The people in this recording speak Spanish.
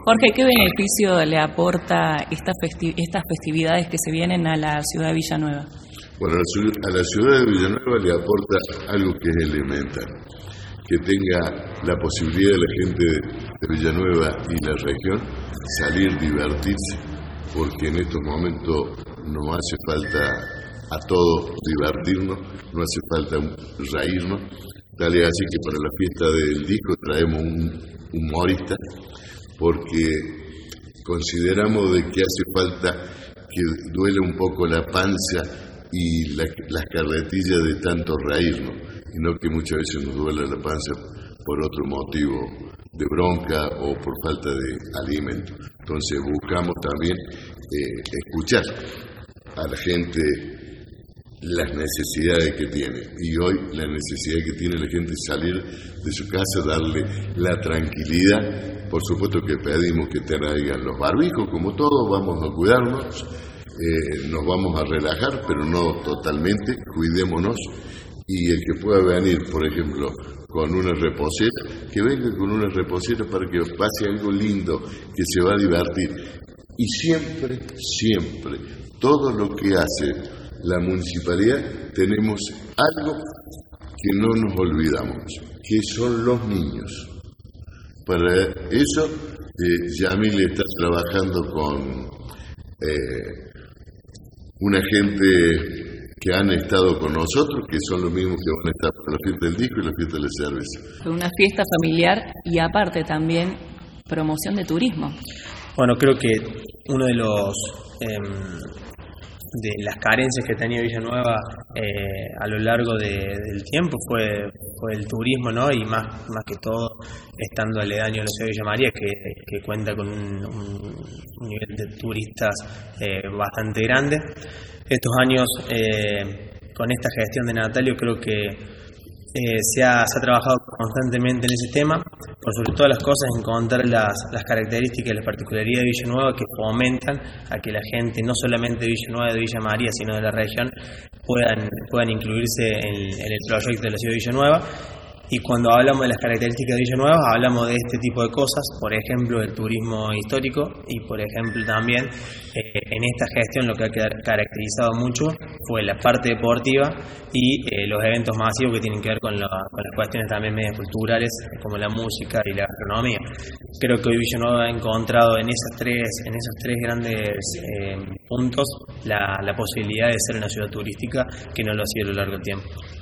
Jorge, ¿qué beneficio le aporta estas festividades que se vienen a la ciudad de Villanueva? Bueno, a la ciudad de Villanueva le aporta algo que es elemental, que tenga la posibilidad de la gente de Villanueva y la región salir, divertirse, porque en estos momentos no hace falta a todos divertirnos, no hace falta reírnos. Tal es así que para la fiesta del disco traemos un humorista, porque consideramos de que hace falta que duele un poco la panza y las carretillas de tanto reírnos, y no que muchas veces nos duele la panza por otro motivo de bronca o por falta de alimento. Entonces buscamos también escuchar a la gente las necesidades que tiene, y hoy la necesidad que tiene la gente es salir de su casa, darle la tranquilidad. Por supuesto que pedimos que traigan los barbijos, como todos, vamos a cuidarnos, nos vamos a relajar, pero no totalmente, cuidémonos, y el que pueda venir, por ejemplo, con una reposera, que venga con una reposera para que pase algo lindo, que se va a divertir. Y siempre, todo lo que hace la municipalidad, tenemos algo que no nos olvidamos, que son los niños. Para eso, Yamil está trabajando con una gente que han estado con nosotros, que son los mismos que van a estar para la fiesta del disco y la fiesta de la cerveza. Una fiesta familiar y aparte también promoción de turismo. Bueno, creo que uno de los de las carencias que tenía Villanueva a lo largo del tiempo fue el turismo, ¿no? Y más que todo estando aledaño a la ciudad de Villa María, que cuenta con un nivel de turistas bastante grande. Estos años, con esta gestión de Natalio, creo que se ha trabajado constantemente en ese tema, por sobre todas las cosas encontrar las características y las particularidades de Villanueva que fomentan a que la gente, no solamente de Villanueva, de Villa María, sino de la región, puedan incluirse en el proyecto de la ciudad de Villanueva. Y cuando hablamos de las características de Villanueva, hablamos de este tipo de cosas, por ejemplo, el turismo histórico, y por ejemplo también en esta gestión lo que ha caracterizado mucho fue la parte deportiva y los eventos masivos que tienen que ver con las cuestiones también medias culturales, como la música y la gastronomía. Creo que hoy Villanueva ha encontrado en esos tres grandes puntos la posibilidad de ser una ciudad turística que no lo ha sido a lo largo del tiempo.